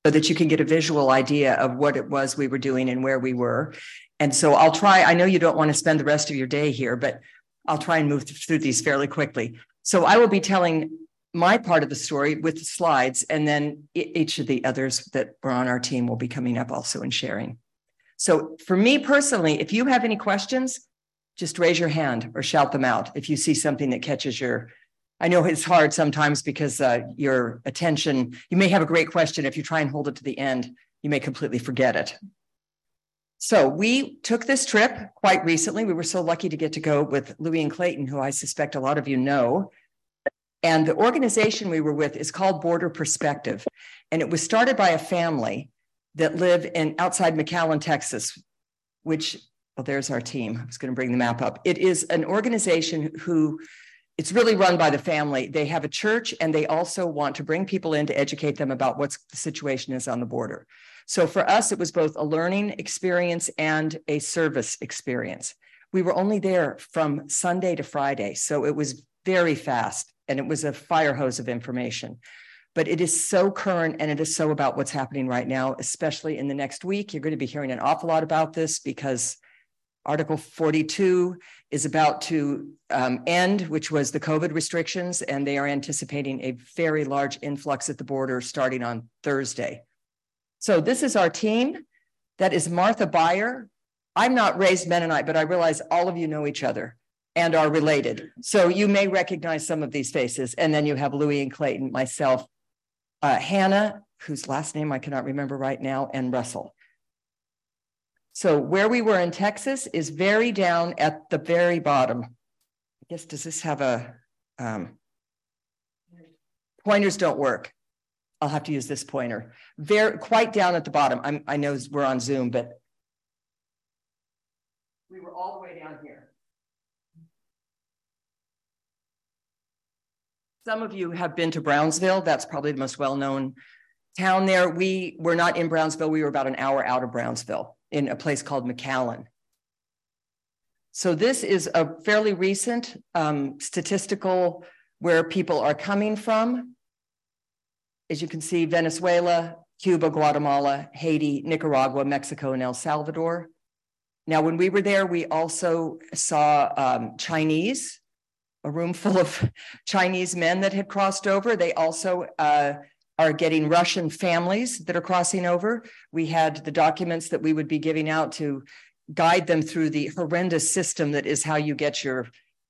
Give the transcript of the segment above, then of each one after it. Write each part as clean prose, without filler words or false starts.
so that you can get a visual idea of what it was we were doing and where we were. And so I'll try, I know you don't want to spend the rest of your day here, but I'll try and move through these fairly quickly. So I will be telling my part of the story with the slides, and then each of the others that were on our team will be coming up also and sharing. So for me personally, if you have any questions, just raise your hand or shout them out if you see something that catches your, I know it's hard sometimes because your attention, you may have a great question. If you try and hold it to the end, you may completely forget it. So we took this trip quite recently. We were so lucky to get to go with Louie and Clayton, who I suspect a lot of you know. And the organization we were with is called Border Perspective. And it was started by a family that live outside McAllen, Texas, which, well, there's our team. I was going to bring the map up. It is an organization it's really run by the family. They have a church, and they also want to bring people in to educate them about what the situation is on the border. So for us, it was both a learning experience and a service experience. We were only there from Sunday to Friday, so it was very fast, and it was a fire hose of information. But it is so current, and it is so about what's happening right now, especially in the next week. You're going to be hearing an awful lot about this because Article 42 is about to end, which was the COVID restrictions, and they are anticipating a very large influx at the border starting on Thursday. So this is our team. That is Martha Beyer. I'm not raised Mennonite, but I realize all of you know each other and are related. So you may recognize some of these faces. And then you have Louie and Clayton, myself, Hannah, whose last name I cannot remember right now, and Russell. So where we were in Texas is very down at the very bottom. I guess, does this have a, pointers don't work. I'll have to use this pointer. Quite down at the bottom. I know we're on Zoom, but we were all the way down here. Some of you have been to Brownsville. That's probably the most well-known town there. We were not in Brownsville. We were about an hour out of Brownsville in a place called McAllen. So this is a fairly recent statistical where people are coming from. As you can see, Venezuela, Cuba, Guatemala, Haiti, Nicaragua, Mexico, and El Salvador. Now, when we were there, we also saw Chinese, a room full of Chinese men that had crossed over. They also are getting Russian families that are crossing over. We had the documents that we would be giving out to guide them through the horrendous system that is how you get your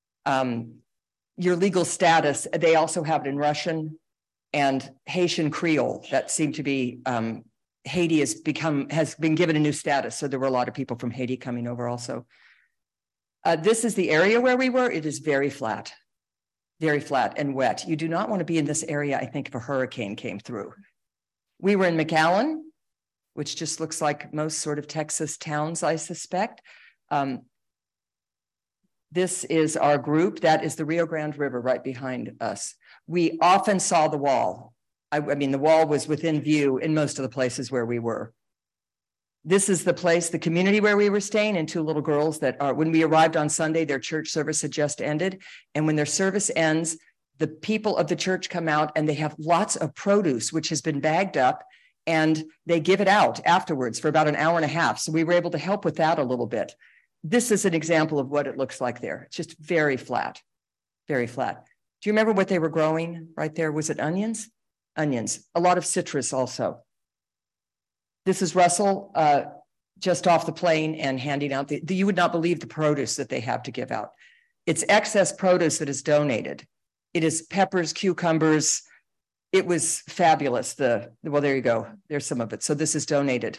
legal status. They also have it in Russian and Haitian Creole. That seemed to be, Haiti has been given a new status. So there were a lot of people from Haiti coming over also. This is the area where we were. It is very flat and wet. You do not want to be in this area, I think, if a hurricane came through. We were in McAllen, which just looks like most sort of Texas towns, I suspect. This is our group. That is the Rio Grande River right behind us. We often saw the wall. I mean, the wall was within view in most of the places where we were. This is the place, the community where we were staying, and two little girls that are, when we arrived on Sunday, their church service had just ended. And when their service ends, the people of the church come out and they have lots of produce, which has been bagged up, and they give it out afterwards for about an hour and a half. So we were able to help with that a little bit. This is an example of what it looks like there. It's just very flat, very flat. Do you remember what they were growing right there? Was it onions? Onions, a lot of citrus also. This is Russell just off the plane and handing out you would not believe the produce that they have to give out. It's excess produce that is donated. It is peppers, cucumbers. It was fabulous. Well, there you go. There's some of it. So this is donated.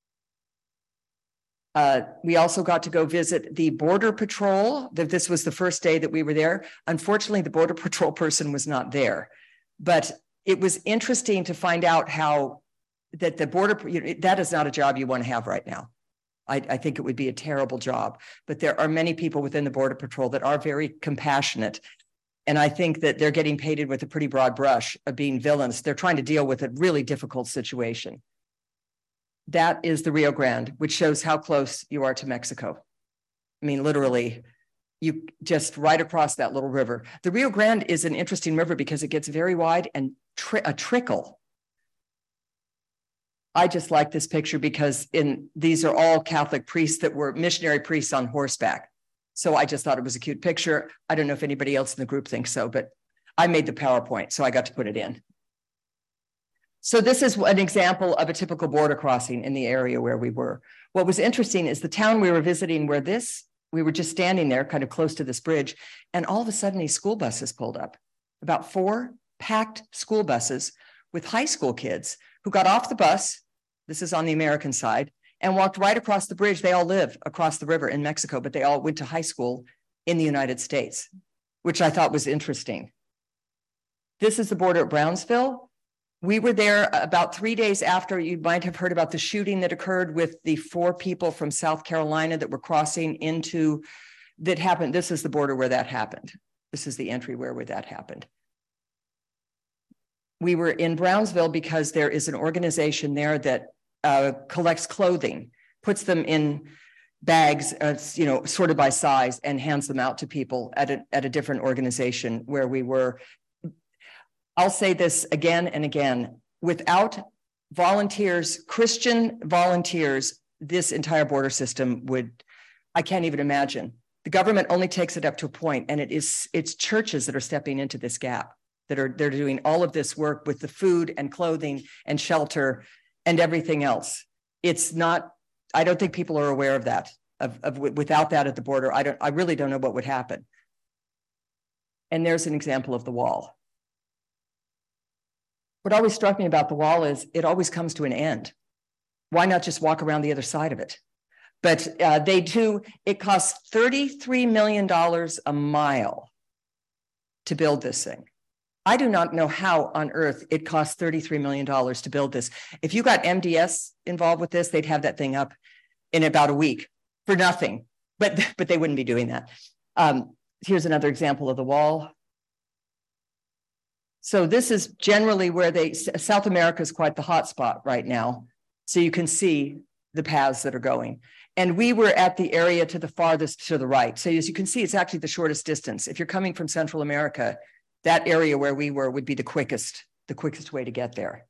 We also got to go visit the Border Patrol. This was the first day that we were there. Unfortunately, the Border Patrol person was not there, but it was interesting to find out how that the border, that is not a job you want to have right now. I think it would be a terrible job, but there are many people within the Border Patrol that are very compassionate. And I think that they're getting painted with a pretty broad brush of being villains. They're trying to deal with a really difficult situation. That is the Rio Grande, which shows how close you are to Mexico. I mean, literally, you just right across that little river. The Rio Grande is an interesting river because it gets very wide and a trickle. I just like this picture because these are all Catholic priests that were missionary priests on horseback. So I just thought it was a cute picture. I don't know if anybody else in the group thinks so, but I made the PowerPoint, so I got to put it in. So this is an example of a typical border crossing in the area where we were. What was interesting is the town we were visiting we were just standing there kind of close to this bridge, and all of a sudden these school buses pulled up, about 4 packed school buses with high school kids who got off the bus, this is on the American side, and walked right across the bridge. They all live across the river in Mexico, but they all went to high school in the United States, which I thought was interesting. This is the border at Brownsville. We were there about 3 days after. You might have heard about the shooting that occurred with the 4 people from South Carolina that were crossing into, that happened. This is the border where that happened. This is the entry where that happened. We were in Brownsville because there is an organization there that collects clothing, puts them in bags, sorted by size, and hands them out to people at a different organization where we were. I'll say this again and again, without volunteers, Christian volunteers, this entire border system I can't even imagine. The government only takes it up to a point, and it's churches that are stepping into this gap, they're doing all of this work with the food and clothing and shelter and everything else. It's not, I don't think people are aware of that, without that at the border. I really don't know what would happen. And there's an example of the wall. What always struck me about the wall is it always comes to an end. Why not just walk around the other side of it? But they do, it costs $33 million a mile to build this thing. I do not know how on earth it costs $33 million to build this. If you got MDS involved with this, they'd have that thing up in about a week for nothing, but they wouldn't be doing that. Here's another example of the wall. So this is generally where South America is quite the hot spot right now. So you can see the paths that are going. And we were at the area to the farthest to the right. So as you can see, it's actually the shortest distance. If you're coming from Central America, that area where we were would be the quickest way to get there.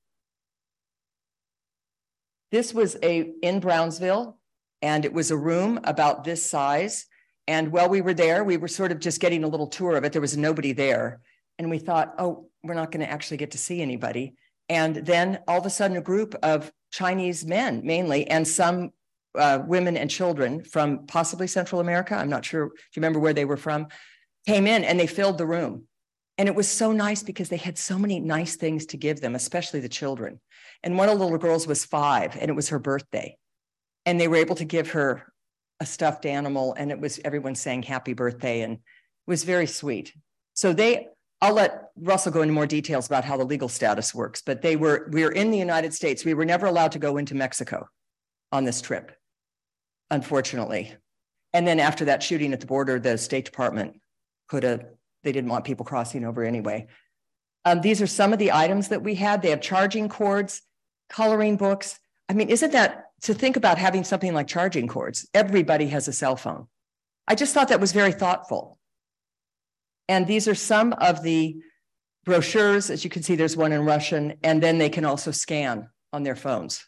This was in Brownsville, and it was a room about this size. And while we were there, we were sort of just getting a little tour of it. There was nobody there. And we thought, oh, we're not going to actually get to see anybody. And then all of a sudden, a group of Chinese men, mainly, and some women and children from possibly Central America, I'm not sure if you remember where they were from, came in and they filled the room. And it was so nice because they had so many nice things to give them, especially the children. And one of the little girls was 5, and it was her birthday. And they were able to give her a stuffed animal, and it was everyone saying happy birthday, and it was very sweet. So I'll let Russell go into more details about how the legal status works, but we were in the United States. We were never allowed to go into Mexico on this trip, unfortunately. And then after that shooting at the border, the State Department they didn't want people crossing over anyway. These are some of the items that we had. They have charging cords, coloring books. I mean, isn't that, to think about having something like charging cords, everybody has a cell phone. I just thought that was very thoughtful. And these are some of the brochures. As you can see, there's one in Russian, and then they can also scan on their phones.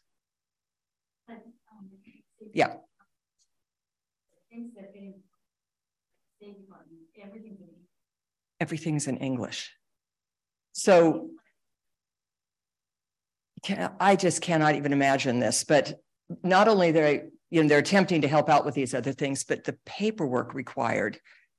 Yeah. Everything's in English. So I just cannot even imagine this, but not only they're attempting to help out with these other things, but the paperwork required.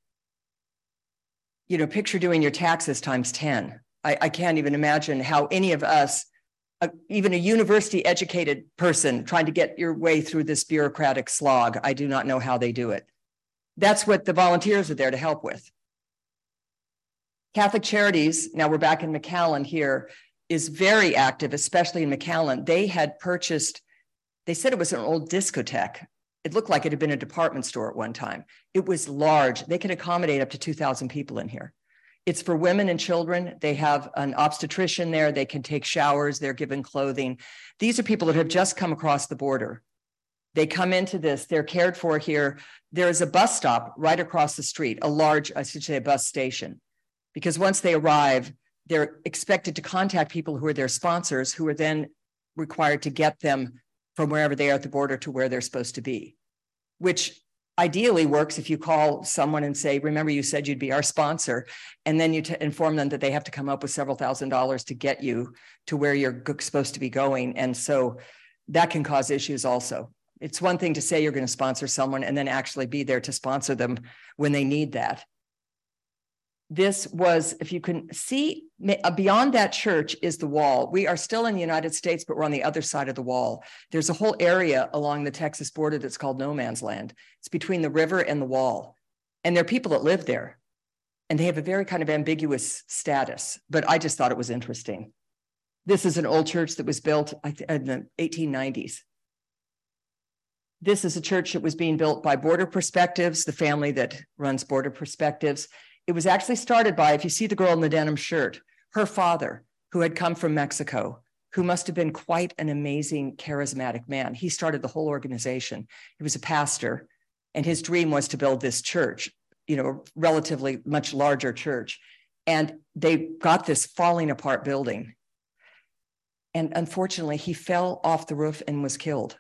Picture doing your taxes times 10. I can't even imagine how any of us, even a university educated person, trying to get your way through this bureaucratic slog. I do not know how they do it. That's what the volunteers are there to help with. Catholic Charities, now we're back in McAllen here, is very active, especially in McAllen. They had purchased, they said it was an old discotheque. It looked like it had been a department store at one time. It was large. They can accommodate up to 2,000 people in here. It's for women and children. They have an obstetrician there. They can take showers. They're given clothing. These are people that have just come across the border. They come into this. They're cared for here. There is a bus stop right across the street, a large, I should say, a bus station. Because once they arrive, they're expected to contact people who are their sponsors, who are then required to get them from wherever they are at the border to where they're supposed to be, which ideally works if you call someone and say, remember, you said you'd be our sponsor, and then you inform them that they have to come up with several $1,000s to get you to where you're supposed to be going. And so that can cause issues also. It's one thing to say you're going to sponsor someone and then actually be there to sponsor them when they need that. This was, if you can see, beyond that church is the wall. We are still in the United States, but we're on the other side of the wall. There's a whole area along the Texas border that's called no man's land. It's between the river and the wall. And there are people that live there. And they have a very kind of ambiguous status, but I just thought it was interesting. This is an old church that was built in the 1890s. This is a church that was being built by Border Perspectives, the family that runs Border Perspectives. It was actually started by, if you see the girl in the denim shirt, her father, who had come from Mexico, who must have been quite an amazing, charismatic man. He started the whole organization. He was a pastor, and his dream was to build this church, you know, a relatively much larger church. And they got this falling apart building. And unfortunately, he fell off the roof and was killed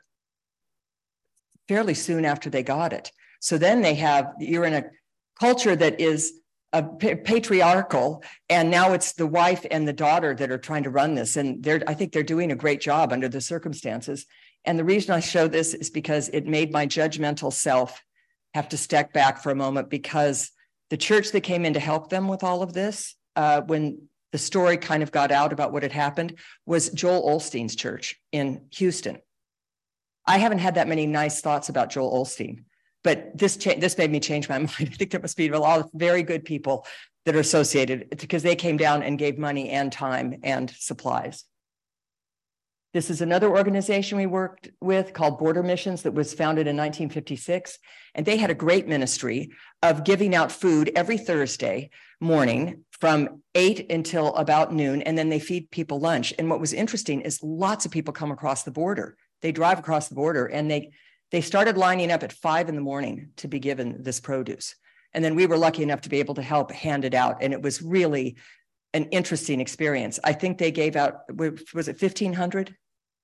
fairly soon after they got it. So then you're in a culture that is patriarchal, and now it's the wife and the daughter that are trying to run this, and I think they're doing a great job under the circumstances. And the reason I show this is because it made my judgmental self have to step back for a moment, because the church that came in to help them with all of this, when the story kind of got out about what had happened, was Joel Osteen's church in Houston. I haven't had that many nice thoughts about Joel Osteen, but this made me change my mind. I think there must be a lot of very good people that are associated, because they came down and gave money and time and supplies. This is another organization we worked with called Border Missions that was founded in 1956. And they had a great ministry of giving out food every Thursday morning from 8 until about noon. And then they feed people lunch. And what was interesting is lots of people come across the border. They drive across the border, and they started lining up at 5 in the morning to be given this produce. And then we were lucky enough to be able to help hand it out. And it was really an interesting experience. I think they gave out, was it 1,500?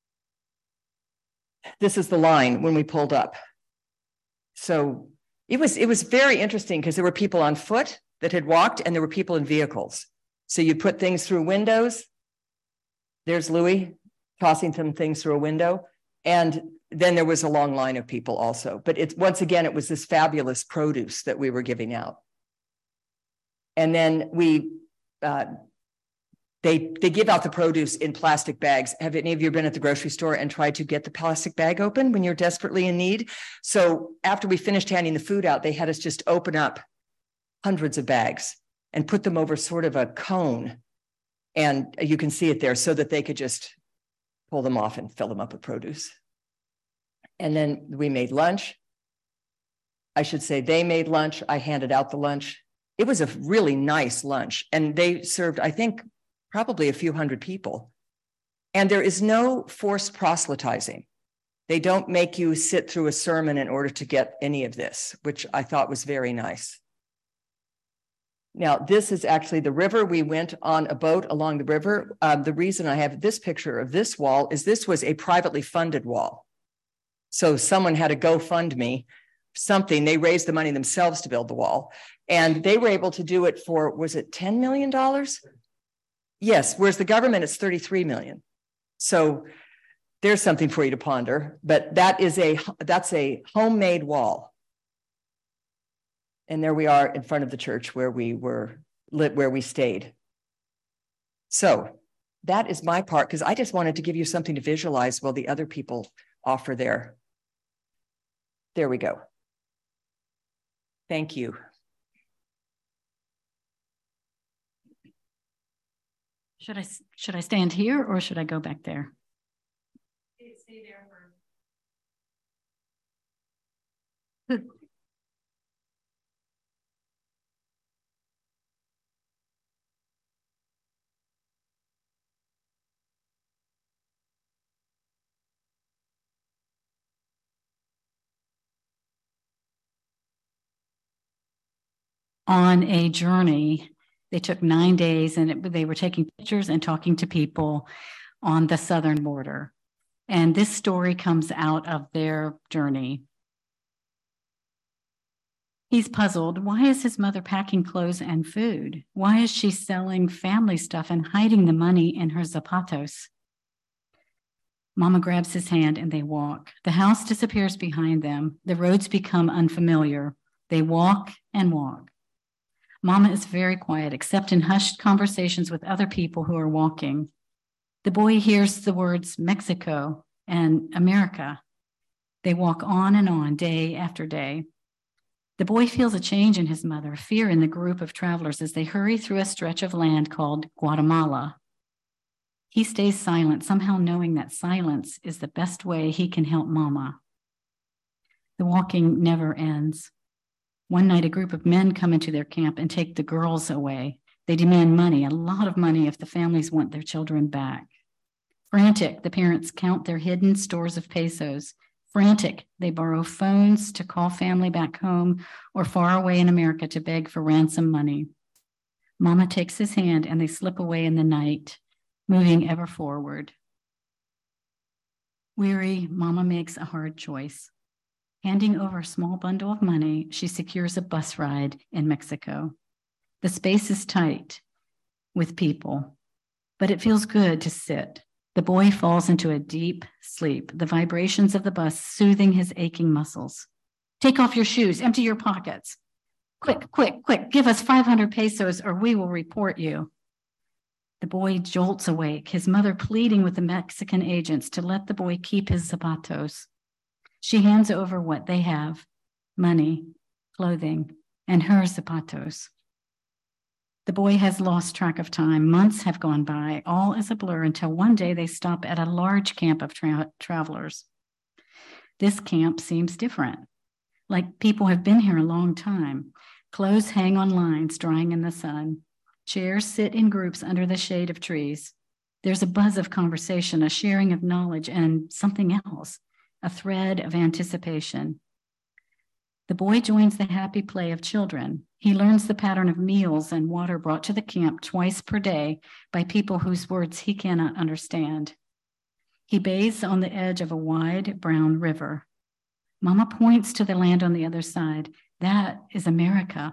This is the line when we pulled up. So it was very interesting, because there were people on foot that had walked, and there were people in vehicles. So you put things through windows. There's Louis tossing some things through a window. And then there was a long line of people also. But once again, it was this fabulous produce that we were giving out. And then they give out the produce in plastic bags. Have any of you been at the grocery store and tried to get the plastic bag open when you're desperately in need? So after we finished handing the food out, they had us just open up hundreds of bags and put them over sort of a cone. And you can see it there, so that they could just pull them off and fill them up with produce. And then we made lunch. I should say they made lunch. I handed out the lunch. It was a really nice lunch. And they served, I think, probably a few hundred people. And there is no forced proselytizing. They don't make you sit through a sermon in order to get any of this, which I thought was very nice. Now, this is actually the river. We went on a boat along the river. The reason I have this picture of this wall is this was a privately funded wall. So someone had a GoFundMe, something. They raised the money themselves to build the wall. And they were able to do it for, was it $10 million? Yes, whereas the government is $33 million. So there's something for you to ponder. But that's a homemade wall. And there we are in front of the church where we stayed. So that is my part, because I just wanted to give you something to visualize while the other people offer their. There we go. Thank you. Should I stand here, or should I go back there? Stay there for. On a journey. They took 9 days, and they were taking pictures and talking to people on the southern border. And this story comes out of their journey. He's puzzled. Why is his mother packing clothes and food? Why is she selling family stuff and hiding the money in her zapatos? Mama grabs his hand and they walk. The house disappears behind them. The roads become unfamiliar. They walk and walk. Mama is very quiet, except in hushed conversations with other people who are walking. The boy hears the words Mexico and America. They walk on, day after day. The boy feels a change in his mother, fear in the group of travelers as they hurry through a stretch of land called Guatemala. He stays silent, somehow knowing that silence is the best way he can help Mama. The walking never ends. One night, a group of men come into their camp and take the girls away. They demand money, a lot of money, if the families want their children back. Frantic, the parents count their hidden stores of pesos. Frantic, they borrow phones to call family back home or far away in America to beg for ransom money. Mama takes his hand and they slip away in the night, moving ever forward. Weary, Mama makes a hard choice. Handing over a small bundle of money, she secures a bus ride in Mexico. The space is tight with people, but it feels good to sit. The boy falls into a deep sleep, the vibrations of the bus soothing his aching muscles. Take off your shoes, empty your pockets. Quick, quick, quick, give us 500 pesos or we will report you. The boy jolts awake, his mother pleading with the Mexican agents to let the boy keep his zapatos. She hands over what they have, money, clothing, and her zapatos. The boy has lost track of time. Months have gone by, all is a blur until one day they stop at a large camp of travelers. This camp seems different, like people have been here a long time. Clothes hang on lines, drying in the sun. Chairs sit in groups under the shade of trees. There's a buzz of conversation, a sharing of knowledge, and something else, a thread of anticipation. The boy joins the happy play of children. He learns the pattern of meals and water brought to the camp twice per day by people whose words he cannot understand. He bathes on the edge of a wide brown river. Mama points to the land on the other side. That is America.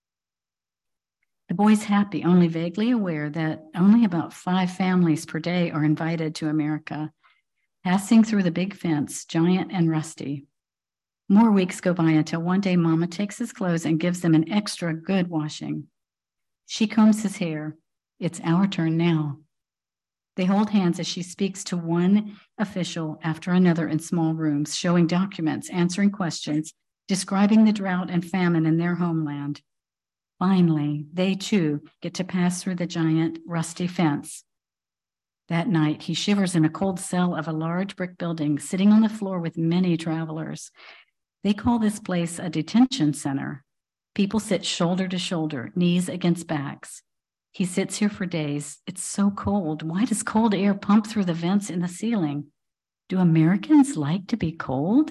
The boy's happy, only vaguely aware that only about 5 families per day are invited to America, passing through the big fence, giant and rusty. More weeks go by until one day Mama takes his clothes and gives them an extra good washing. She combs his hair. It's our turn now. They hold hands as she speaks to one official after another in small rooms, showing documents, answering questions, describing the drought and famine in their homeland. Finally, they too get to pass through the giant rusty fence. That night, he shivers in a cold cell of a large brick building, sitting on the floor with many travelers. They call this place a detention center. People sit shoulder to shoulder, knees against backs. He sits here for days. It's so cold. Why does cold air pump through the vents in the ceiling? Do Americans like to be cold?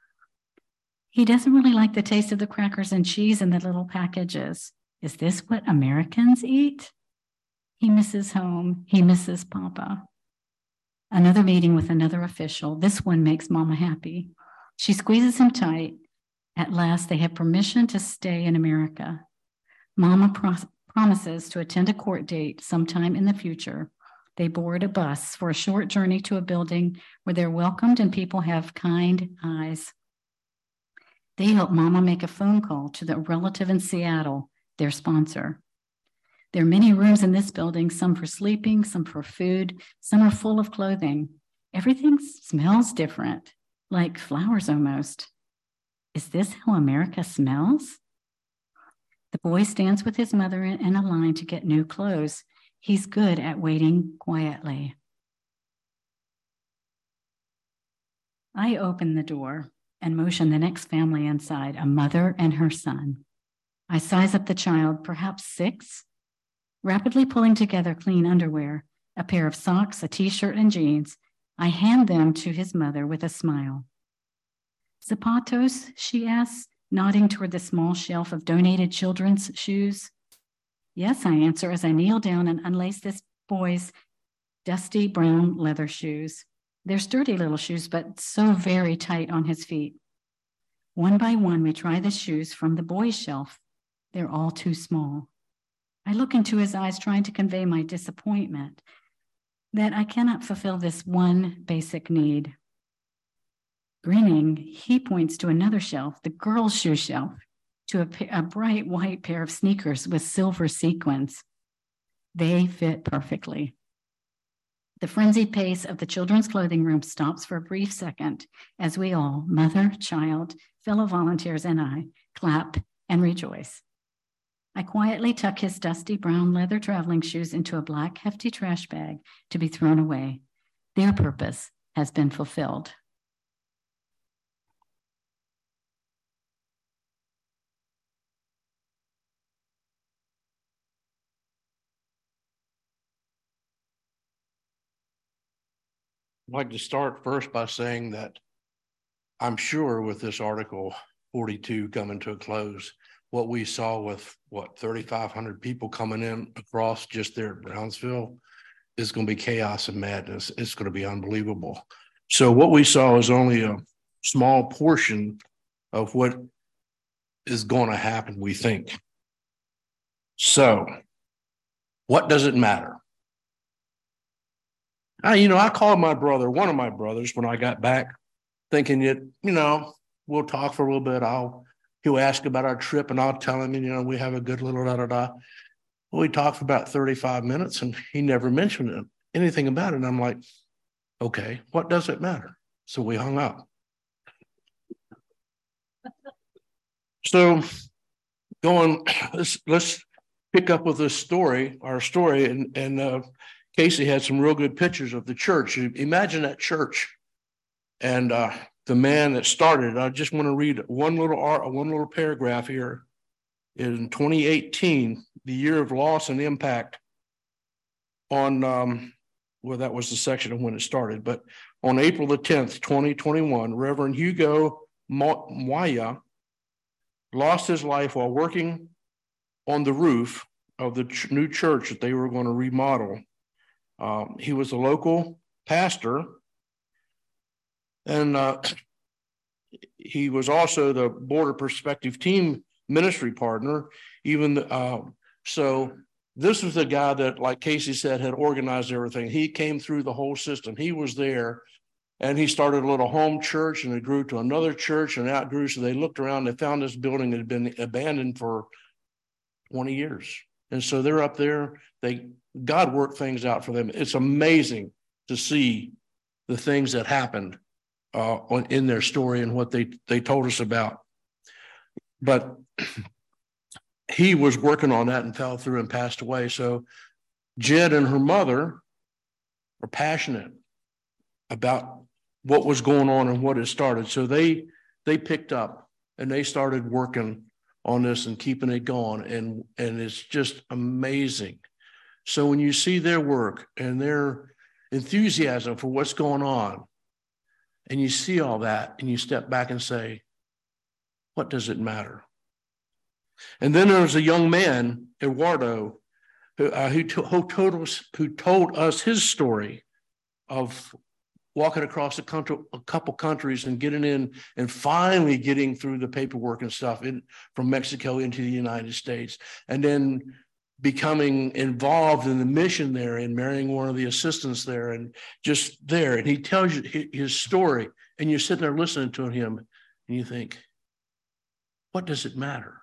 He doesn't really like the taste of the crackers and cheese in the little packages. Is this what Americans eat? He misses home. He misses Papa. Another meeting with another official. This one makes Mama happy. She squeezes him tight. At last, they have permission to stay in America. Mama promises to attend a court date sometime in the future. They board a bus for a short journey to a building where they're welcomed and people have kind eyes. They help Mama make a phone call to the relative in Seattle, their sponsor. There are many rooms in this building, some for sleeping, some for food, some are full of clothing. Everything smells different, like flowers almost. Is this how America smells? The boy stands with his mother in a line to get new clothes. He's good at waiting quietly. I open the door and motion the next family inside, a mother and her son. I size up the child, perhaps 6, rapidly pulling together clean underwear, a pair of socks, a t-shirt, and jeans. I hand them to his mother with a smile. Zapatos, she asks, nodding toward the small shelf of donated children's shoes. Yes, I answer as I kneel down and unlace this boy's dusty brown leather shoes. They're sturdy little shoes, but so very tight on his feet. One by one, we try the shoes from the boys' shelf. They're all too small. I look into his eyes, trying to convey my disappointment that I cannot fulfill this one basic need. Grinning, he points to another shelf, the girls' shoe shelf, to a bright white pair of sneakers with silver sequins. They fit perfectly. The frenzied pace of the children's clothing room stops for a brief second as we all, mother, child, fellow volunteers, and I, clap and rejoice. I quietly tuck his dusty brown leather traveling shoes into a black, hefty trash bag to be thrown away. Their purpose has been fulfilled. I'd like to start first by saying that I'm sure with this Article 42 coming to a close, what we saw with 3,500 people coming in across just there at Brownsville is going to be chaos and madness. It's going to be unbelievable. So what we saw is only a small portion of what is going to happen, we think. So what does it matter? I called my brother, one of my brothers, when I got back, thinking that, we'll talk for a little bit. He'll ask about our trip and I'll tell him, we have a good little da-da-da. Well, we talked for about 35 minutes and he never mentioned anything about it. And I'm like, okay, what does it matter? So we hung up. So let's pick up with our story. And Casey had some real good pictures of the church. Imagine that church and the man that started. I just want to read one little paragraph here. In 2018, the year of loss and impact on, that was the section of when it started, but on April the 10th, 2021, Reverend Hugo Mwaya lost his life while working on the roof of the new church that they were going to remodel. He was a local pastor, and he was also the Border Perspective Team ministry partner. So this was the guy that, like Casey said, had organized everything. He came through the whole system. He was there, and he started a little home church, and it grew to another church, and outgrew. So they looked around, they found this building that had been abandoned for 20 years. And so they're up there. God worked things out for them. It's amazing to see the things that happened in their story and what they told us about. But he was working on that and fell through and passed away. So Jed and her mother are passionate about what was going on and what had started. So they picked up and they started working on this and keeping it going. And it's just amazing. So when you see their work and their enthusiasm for what's going on, and you see all that, and you step back and say, what does it matter? And then there was a young man, Eduardo, who told us his story of walking across a couple countries and getting in and finally getting through the paperwork and stuff from Mexico into the United States, and then becoming involved in the mission there and marrying one of the assistants there and just there. And he tells you his story, and you're sitting there listening to him and you think, what does it matter?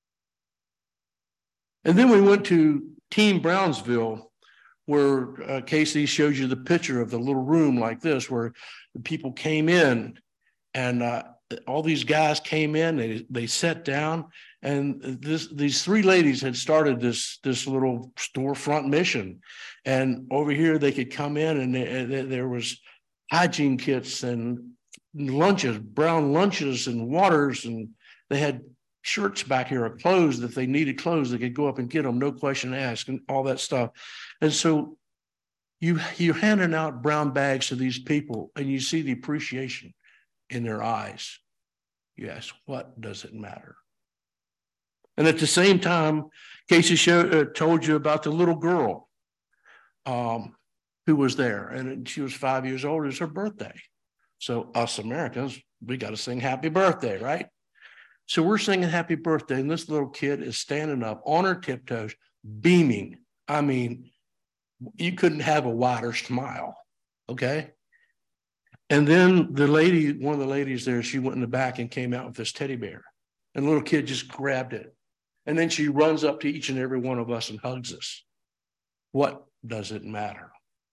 And then we went to Team Brownsville, where Casey shows you the picture of the little room like this, where the people came in, and all these guys came in, they sat down, and these three ladies had started this little storefront mission. And over here they could come in, and there was hygiene kits and lunches, brown lunches and waters, and they had shirts back here, or clothes. If they needed clothes, they could go up and get them, no question asked, and all that stuff. And so you're handing out brown bags to these people, and you see the appreciation in their eyes. You ask, what does it matter? And at the same time, Casey told you about the little girl who was there, and she was 5 years old. It was her birthday. So us Americans, we got to sing happy birthday, right? So we're singing happy birthday, and this little kid is standing up on her tiptoes, beaming. I mean, you couldn't have a wider smile, okay? And then the lady, one of the ladies there, she went in the back and came out with this teddy bear. And the little kid just grabbed it. And then she runs up to each and every one of us and hugs us. What does it matter?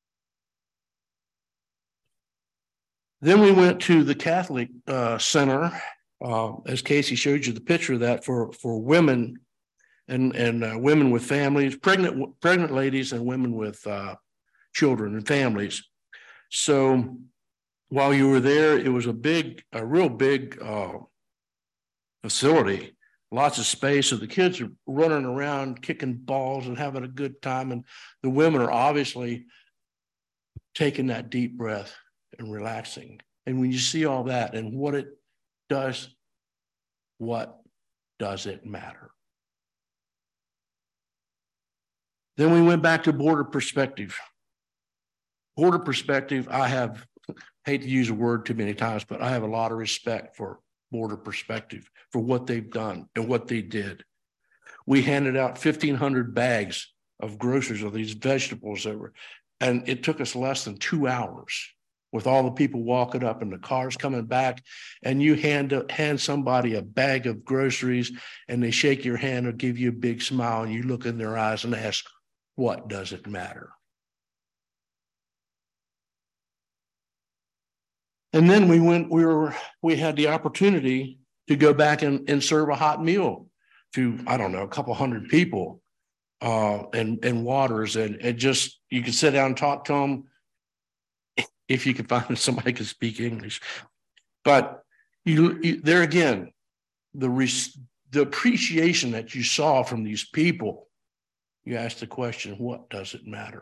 Then we went to the Catholic Center, as Casey showed you the picture of that, for women and women with families, pregnant ladies and women with children and families. So while you were there, it was a real big facility, lots of space. So the kids are running around, kicking balls and having a good time. And the women are obviously taking that deep breath and relaxing. And when you see all that and what does it matter? Then we went back to Border Perspective. Border Perspective, hate to use a word too many times, but I have a lot of respect for Border Perspective, for what they've done and what they did. We handed out 1,500 bags of groceries of these vegetables and it took us less than 2 hours with all the people walking up and the cars coming back, and you hand somebody a bag of groceries and they shake your hand or give you a big smile and you look in their eyes and ask, what does it matter? And then we had the opportunity to go back and serve a hot meal to, I don't know, a couple hundred people and waters and just, you could sit down and talk to them if you could find somebody who could speak English. But you there again, the appreciation that you saw from these people, you asked the question, what does it matter?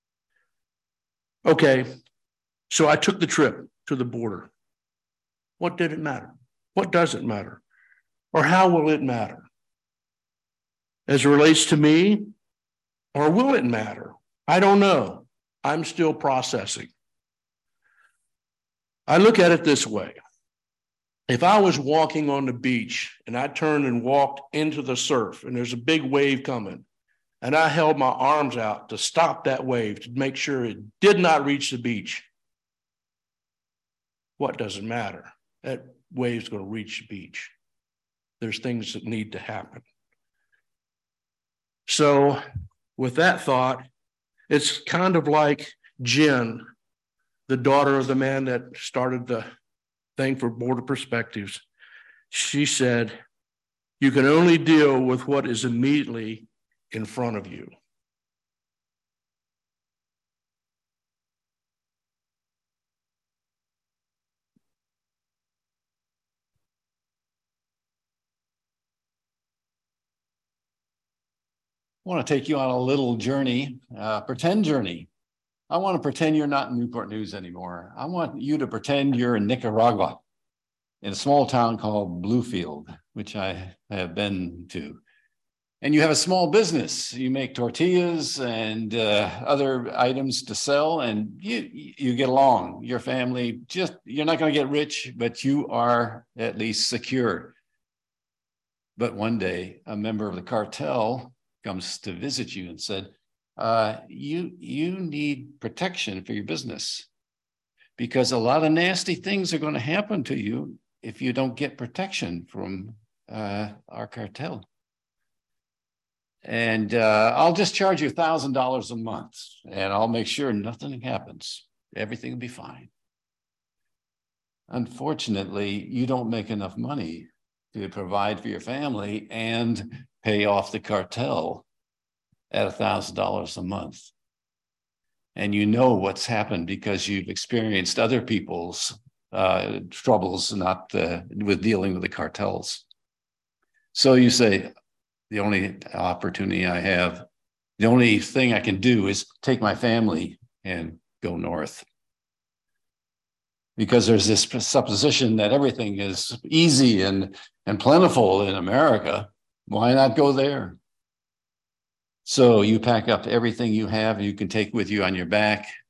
Okay, so I took the trip to the border. What did it matter? What does it matter? Or how will it matter? As it relates to me, or will it matter? I don't know. I'm still processing. I look at it this way. If I was walking on the beach and I turned and walked into the surf and there's a big wave coming, and I held my arms out to stop that wave to make sure it did not reach the beach, what does it matter? That wave's going to reach the beach. There's things that need to happen. So with that thought, it's kind of like Jen, the daughter of the man that started the thing for Border Perspectives. She said, you can only deal with what is immediately in front of you. I want to take you on a little journey, pretend journey. I want to pretend you're not in Newport News anymore. I want you to pretend you're in Nicaragua, in a small town called Bluefield, which I have been to. And you have a small business. You make tortillas and other items to sell, and you get along. Your family, you're not going to get rich, but you are at least secure. But one day, a member of the cartel comes to visit you and said, you need protection for your business, because a lot of nasty things are going to happen to you if you don't get protection from our cartel. And I'll just charge you $1,000 a month, and I'll make sure nothing happens. Everything will be fine. Unfortunately, you don't make enough money to provide for your family and pay off the cartel at $1,000 a month. And you know what's happened because you've experienced other people's troubles with dealing with the cartels. So you say, the only opportunity I have, the only thing I can do is take my family and go north. Because there's this supposition that everything is easy and plentiful in America. Why not go there? So you pack up everything you have and you can take with you on your back,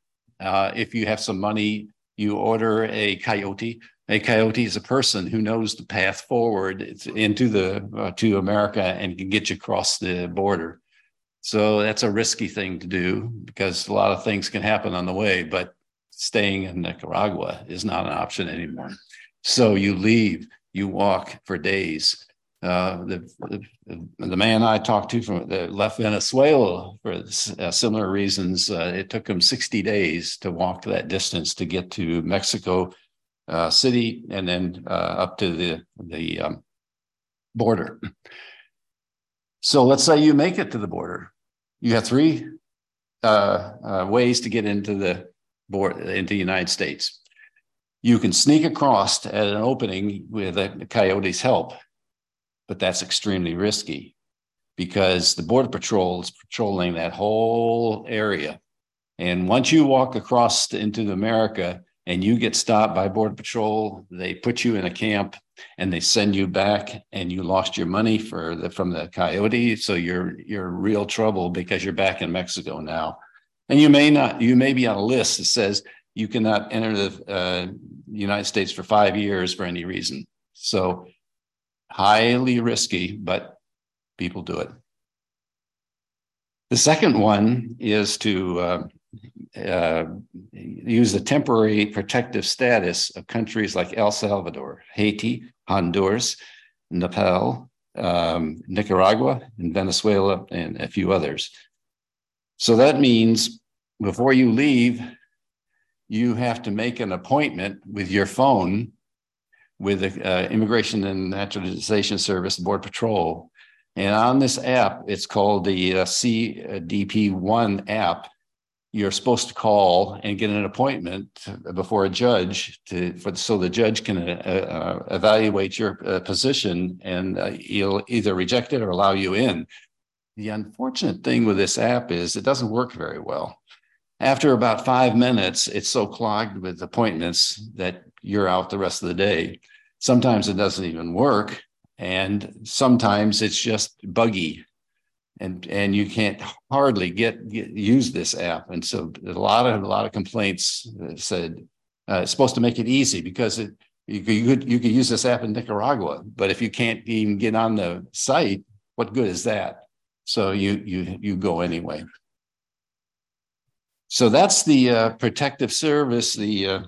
If you have some money, you order a coyote. A coyote is a person who knows the path forward into to America and can get you across the border. So that's a risky thing to do because a lot of things can happen on the way, but staying in Nicaragua is not an option anymore. So you leave, you walk for days. The man I talked to from left Venezuela for similar reasons. It took him 60 days to walk that distance to get to Mexico City and then up to the border. So let's say you make it to the border. You have three ways to get into the United States. You can sneak across at an opening with a coyote's help, but that's extremely risky because the Border Patrol is patrolling that whole area. And once you walk across into America and you get stopped by Border Patrol, they put you in a camp and they send you back, and you lost your money from the coyote. So you're real trouble because you're back in Mexico now. And you may be on a list that says you cannot enter the United States for 5 years for any reason. So highly risky, but people do it. The second one is to use the temporary protective status of countries like El Salvador, Haiti, Honduras, Nepal, Nicaragua, and Venezuela, and a few others. So that means before you leave, you have to make an appointment with your phone with the Immigration and Naturalization Service, Border Patrol. And on this app, it's called the CDP-1 app. You're supposed to call and get an appointment before a judge so the judge can evaluate your position, and he'll either reject it or allow you in. The unfortunate thing with this app is it doesn't work very well. After about 5 minutes, it's so clogged with appointments that you're out the rest of the day. Sometimes it doesn't even work, and sometimes it's just buggy. And you can't hardly use this app. And so a lot of complaints said it's supposed to make it easy because you could use this app in Nicaragua, but if you can't even get on the site, what good is that? So you go anyway. So that's the protective service, the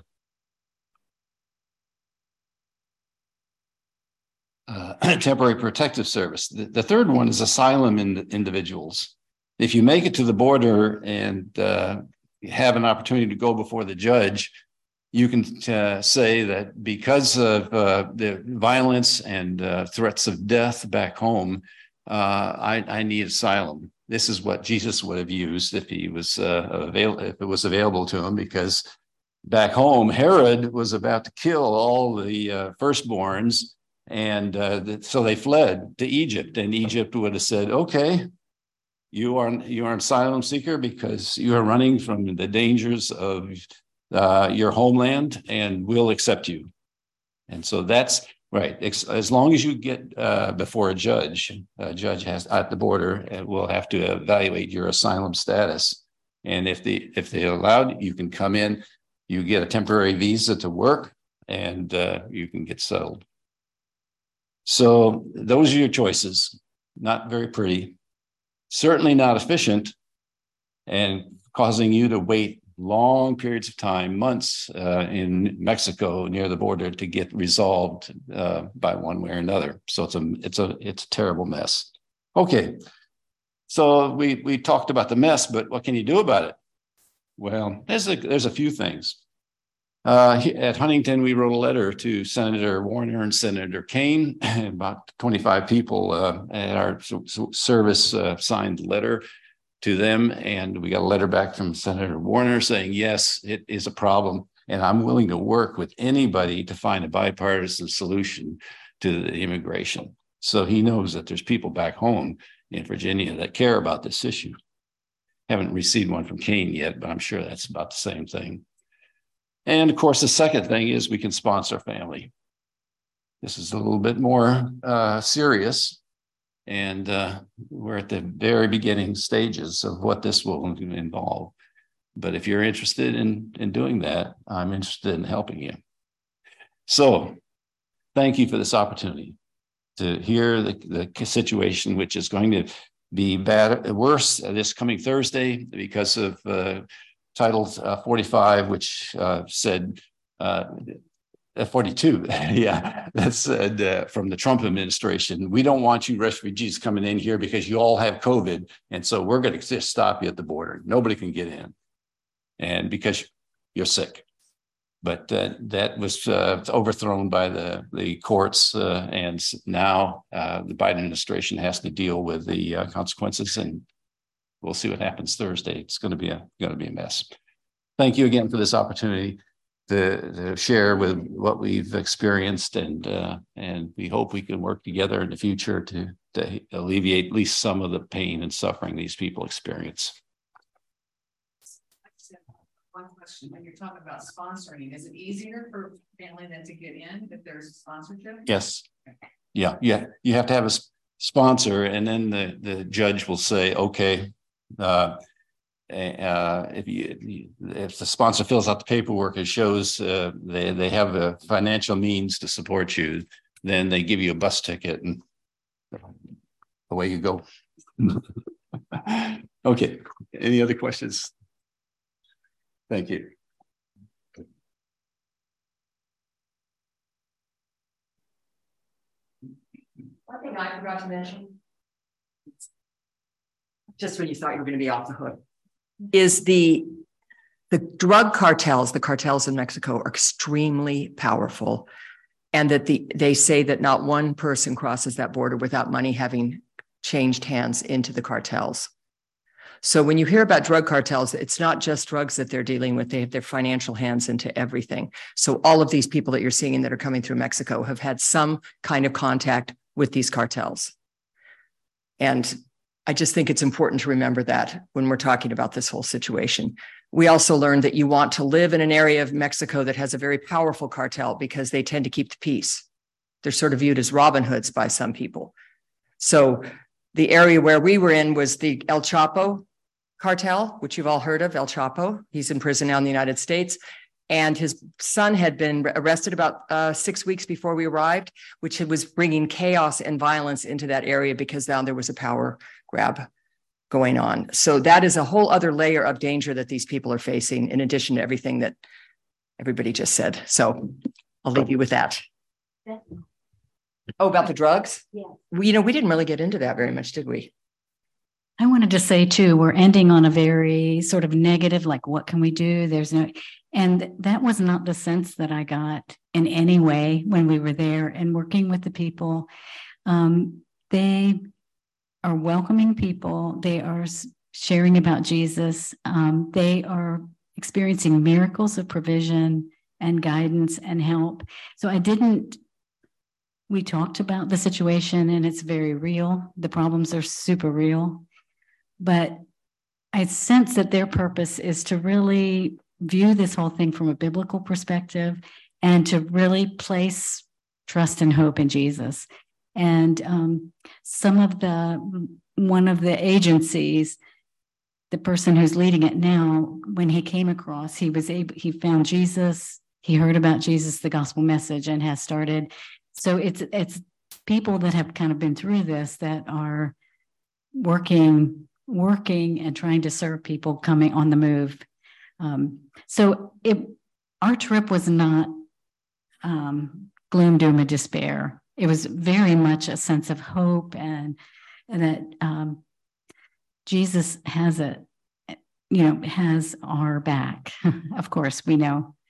temporary protective service. The third one is asylum individuals. If you make it to the border and have an opportunity to go before the judge, you can say that because of the violence and threats of death back home, I need asylum. This is what Jesus would have used if he was if it was available to him, because back home Herod was about to kill all the firstborns. And so they fled to Egypt, and Egypt would have said, okay, you are an asylum seeker because you are running from the dangers of your homeland, and we'll accept you. And so that's right. As long as you get before a judge has at the border will have to evaluate your asylum status. And if they allowed, you can come in, you get a temporary visa to work, and you can get settled. So those are your choices. Not very pretty, certainly not efficient, and causing you to wait long periods of time, months in Mexico near the border to get resolved by one way or another. So it's a terrible mess. Okay, so we talked about the mess, but what can you do about it? Well, there's a few things. At Huntington, we wrote a letter to Senator Warner and Senator Kaine. About 25 people at our service signed the letter to them. And we got a letter back from Senator Warner saying, yes, it is a problem, and I'm willing to work with anybody to find a bipartisan solution to the immigration. So he knows that there's people back home in Virginia that care about this issue. Haven't received one from Kaine yet, but I'm sure that's about the same thing. And of course, the second thing is we can sponsor family. This is a little bit more serious, and we're at the very beginning stages of what this will involve. But if you're interested in doing that, I'm interested in helping you. So thank you for this opportunity to hear the situation, which is going to be worse this coming Thursday because of Title 45, which said 42, yeah, that said from the Trump administration, we don't want you refugees coming in here because you all have COVID, and so we're going to just stop you at the border. Nobody can get in, and because you're sick. But that was overthrown by the courts, and now the Biden administration has to deal with the consequences, and we'll see what happens Thursday. It's going to be a mess. Thank you again for this opportunity to share with what we've experienced, and we hope we can work together in the future to alleviate at least some of the pain and suffering these people experience. One question: when you're talking about sponsoring, is it easier for family than to get in if there's a sponsorship? Yes. Yeah. You have to have a sponsor, and then the judge will say, okay, if the sponsor fills out the paperwork, it shows they have the financial means to support you, then they give you a bus ticket and away you go. Okay. Any other questions? Thank you. One thing I forgot to mention, just when you thought you were going to be off the hook, is the drug cartels. The cartels in Mexico are extremely powerful, and that they say that not one person crosses that border without money having changed hands into the cartels. So when you hear about drug cartels, it's not just drugs that they're dealing with. They have their financial hands into everything. So all of these people that you're seeing that are coming through Mexico have had some kind of contact with these cartels. And I just think it's important to remember that when we're talking about this whole situation. We also learned that you want to live in an area of Mexico that has a very powerful cartel because they tend to keep the peace. They're sort of viewed as Robin Hoods by some people. So the area where we were in was the El Chapo cartel, which you've all heard of, El Chapo. He's in prison now in the United States. And his son had been arrested about 6 weeks before we arrived, which was bringing chaos and violence into that area because now there was a power grab going on. So that is a whole other layer of danger that these people are facing, in addition to everything that everybody just said. So I'll leave you with that. Oh, about the drugs? Yeah. We didn't really get into that very much, did we? I wanted to say too, we're ending on a very sort of negative, like, what can we do? And that was not the sense that I got in any way when we were there and working with the people. They are welcoming people. They are sharing about Jesus. They are experiencing miracles of provision and guidance and help. So we talked about the situation, and it's very real. The problems are super real. But I sense that their purpose is to really view this whole thing from a biblical perspective and to really place trust and hope in Jesus. And one of the agencies, the person who's leading it now, when he came across, he found Jesus, he heard about Jesus, the gospel message, and has started. So it's people that have kind of been through this that are working and trying to serve people coming on the move. So our trip was not gloom, doom, and despair. It was very much a sense of hope and that Jesus has our back. Of course, we know